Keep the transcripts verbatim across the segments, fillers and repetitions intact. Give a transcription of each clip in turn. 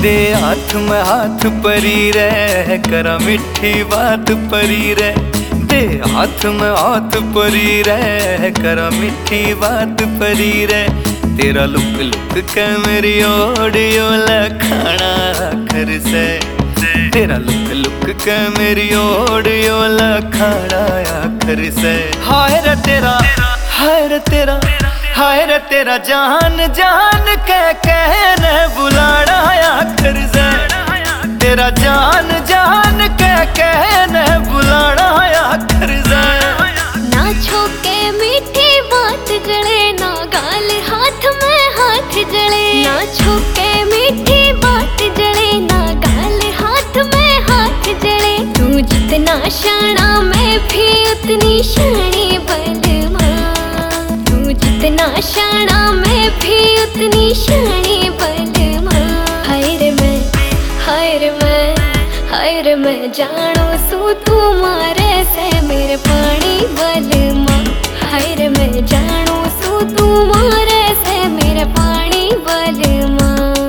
दे हाथ में हाथ परी रे, करा मिठी बात परी रे। दे हाथ में हाथ परी रे, करा मिठी बात परी रे। तेरा लुक लुक के मेरी ओडियो लखाना आखर से। तेरा लुक लुक के मेरी ओडियो लखाना आखर से। हाय रे तेरा, हाय रे तेरा, हाय रे तेरा जान जान के कहने बुलाना आखर से। तेरा जान जान के कहने बुलाना आखर से। ना छोके मीठी बात जड़े, ना गाल हाथ में हाथ जड़े। ना छोके मीठी बात जड़े, ना गाल हाथ में हाथ जड़े। तू जितना शाना मैं भी उतनी शानी बलमा। तू जितना शाना मैं भी उतनी शानी बलमा। हाय रे मैं, हाय रे मैं, हाय रे मैं जानो सू तू मारे से मेरे पानी बलमा। हाय रे मैं जानो सू तू मारे से मेरे पानी बलमा।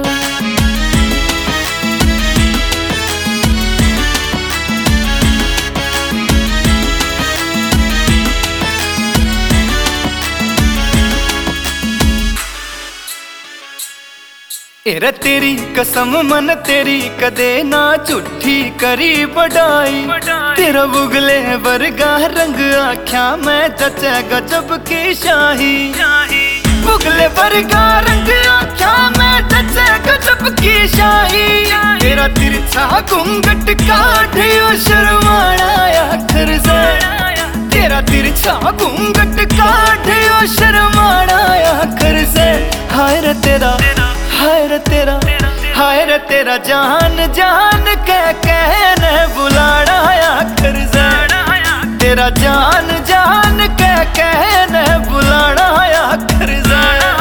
एरे तेरी कसम मन तेरी कदे ना झूठी करी बढ़ाई। तेरा बुगले वर्गा रंग आख्या मैं जचे गजब की शाही। बुगले वर्गा रंग आख्या मैं जचे गजब की शाही। तेरा तिरछा घूंघट काढ़ियो शर्माना आखर से। तेरा तिरछा घूंघट काढ़ियो शर्माना आखर से। हाय रे तेरा, हाय रे तेरा, हाय रे तेरा जान जान के कहने बुलाना आखर से। तेरा जान जान के कहने बुलाना आखर से।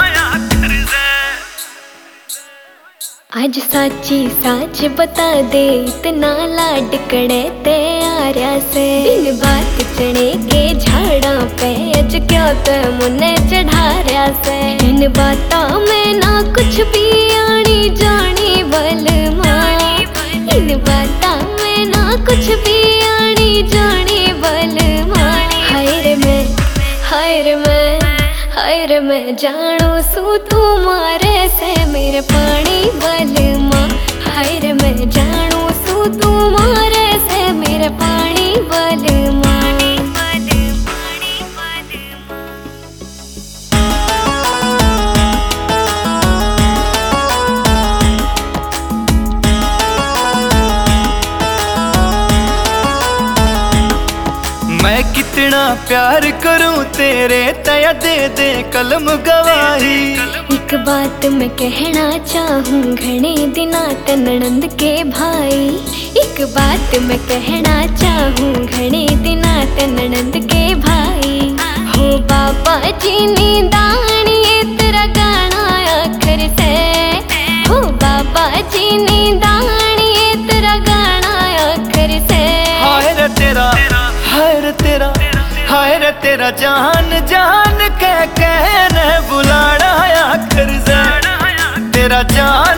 आज साची साच बता दे, इतना लाड कड़े ते आर्या से। बिन बात चढ़े के झाड़ा पे अज क्या ते मुन्ने चढ़ार्या से। इन बाता में ना कुछ भी आनी जानी बलमा। इन बाता में ना कुछ भी आनी जानी बलमा। हाय रे मैं, हाय रे मैं, हाय रे मैं जानो सू तू मारे से मेरे पानी बलमा। हाय रे मैं जानो सू तू मारे से मेरे पानी बलमा। मैं कितना प्यार करूं तेरे तया दे दे कलम गवाही। एक बात मैं कहना चाहूँ घने दिना ते ननंद के भाई। एक बात मैं कहना चाहूँ घने दिना ते ननंद के भाई। हो बाबा जी नी दानी तेरा गाना आखर से। हो बाबा जी नी दानी तेरा गाना आखर से। हाय रे तेरा, हाय रे तेरा, हाय रे तेरा जान जान के कहने बुलाना आखर से। तेरा जान